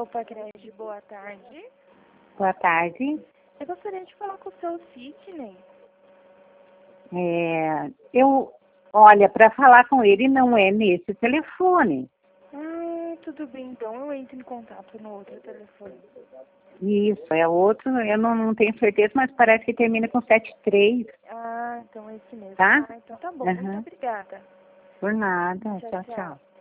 Opa, Cred, boa tarde. Boa tarde. Eu gostaria de falar com o seu Sidney. Olha, para falar com ele não é nesse telefone. Tudo bem, então eu entro em contato no outro telefone. Isso, é outro, eu não tenho certeza, mas parece que termina com 73. Então é esse mesmo. Tá? Então tá bom, Uhum. muito obrigada. Por nada. Tchau, Tchau, tchau. tchau.